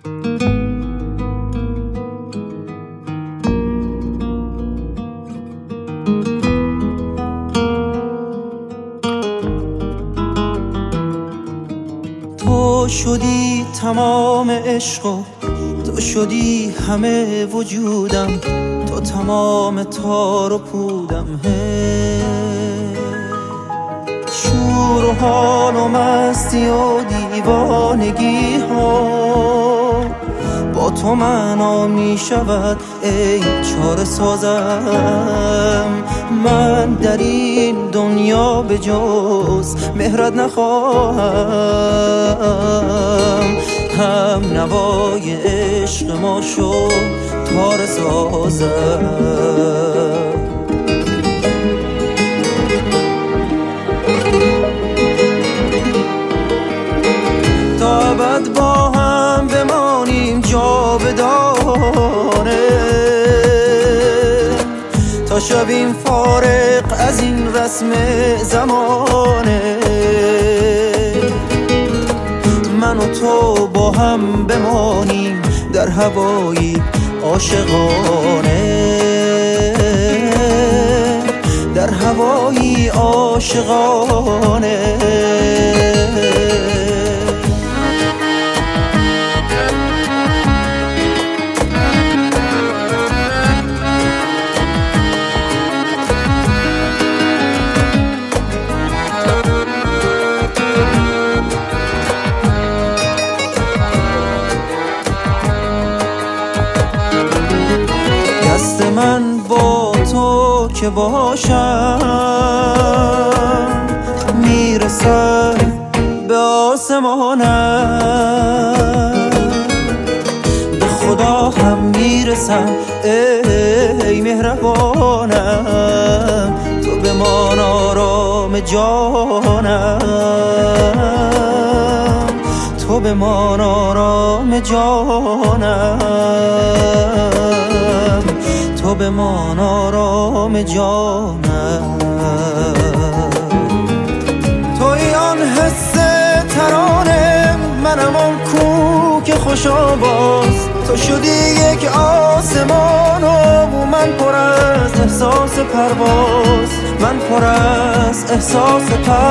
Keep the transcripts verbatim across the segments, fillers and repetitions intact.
تو شدی تمام عشق و تو شدی همه وجودم، تو تمام تار و پودم. شور و حال و مستی و دیوانگی ها با تو معنا می شود ای چاره سازم. من در این دنیا به جز مهرت نخواهم، هم نوای عشق ما شد تاره سازم. تا ابد با هم بمانیم جاودانه، تا شویم فارغ از این رسم زمانه. من و تو با هم بمانیم در هوایی عاشقانه، در هوایی عاشقانه. دست من با تو که باشم میرسم به آسمانم، به خدا هم میرسم ای مهربانم. تو بمان آرام جانم، تو بمان آرام جانم، تو بمان آرام جانم. توی آن حس ترانه، منم آن کو که خوش آواز. تو شدی یک آسمان و من پر از احساس پرواز، من پر از احساس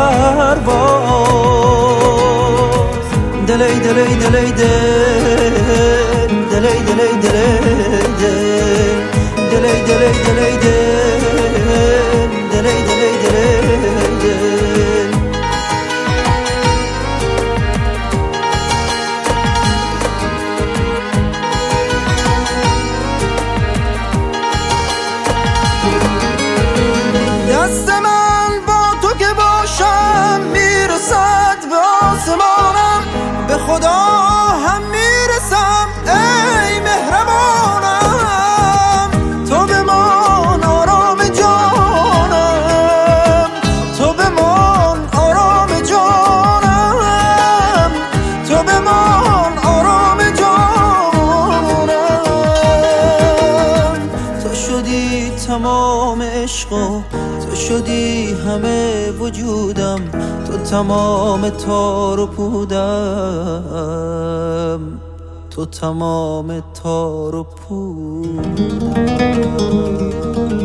پرواز. دلی دلی دلی دل، دلی دلی دلی دل، دلی دلی دلی دل، دلی دلی دلی دل. دست من با تو که باشم میرسد به آسمانم، به خدا هم میرسم ای مهربانم. تو بمان آرام جانم، تو بمان آرام جانم، تو بمان آرام جانم. تو شدی تمام عشق و تو شدی همه وجودم، تو تمام تار و پودم، تو تمام تار و پودم.